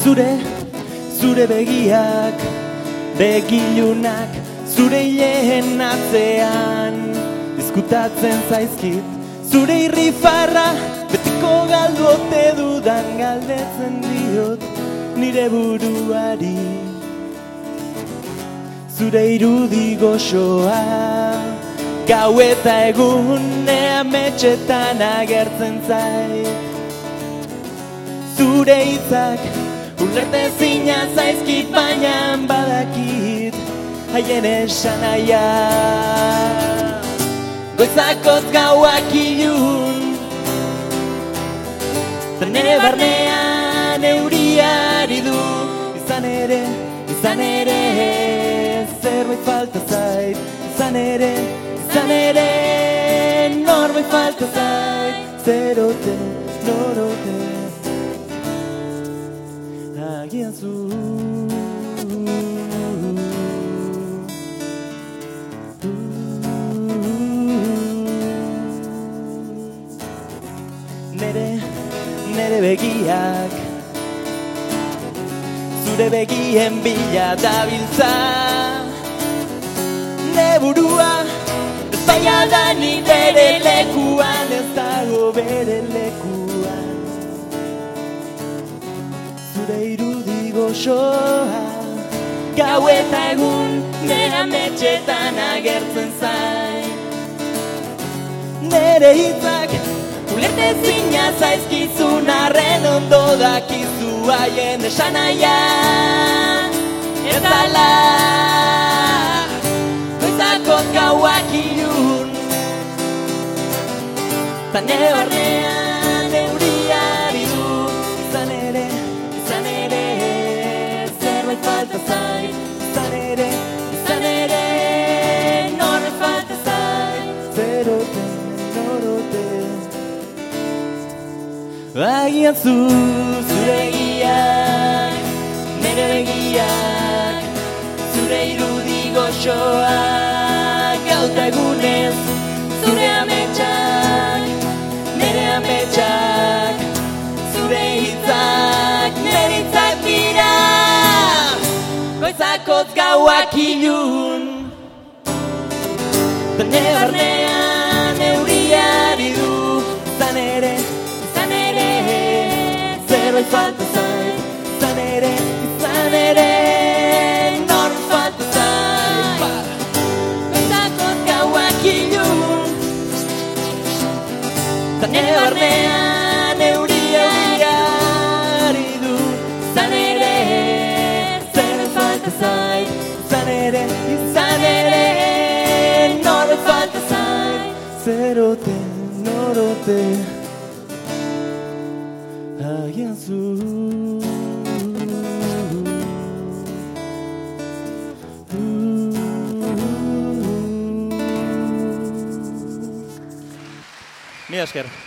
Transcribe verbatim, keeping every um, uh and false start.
Zure, zure begiak, begilunak, zure hileen atzean diskutatzen zaizkit. Zure irrifarra, betiko galdu ote dudan galdetzen diot nire buruari. Zure irudi goxoa, gau eta egun ametsetan agertzen zait. Zure hitzak ulertezina zaizkit, baina badakit haien esanahia. Goizakotz gauak ilun, eta nire barnean euriari du. Izan ere, izan ere, zerbait falta zait. Izan ere, izan ere, norbait falta zait. Zerote, norote, agian zu. Nere, nere begiak, zure begien bila dabiltza. Ne burua, ez baina da ni bere lekuan, ez dago bere lekuan. Zure irudi goxoa, gau eta egun nera metxetan agertzen zain. Nere hitzak ulertezina zaizkizun arren ondo dakizu haien esanahia. Ez dala goizakotz gauak ilun, ta nire barnean euriari du. Izan ere, izan ere, zerbait falta zait. Izan ere, izan ere, norbait falta zait. Zerote, norote, agian zu. Zure begiak, nire begiak, zure irudi goxoak, gau eta egunez. Zure ametsak, nire ametsak, zure hitzak, nire hitzak dira. Goizakotz gauak ilun, ta nire barnean euriari du. Izan ere, izan ere, zerbait falta zait. Izan ere, izan ere, norbait falta zait. Goizakotz gauak ilun, ta nire barnean euriari du. Izan ere, zerbait falta zait. Izan ere, izan ere, norbait falta zait. Zerote, norote, agian zu. Mila esker.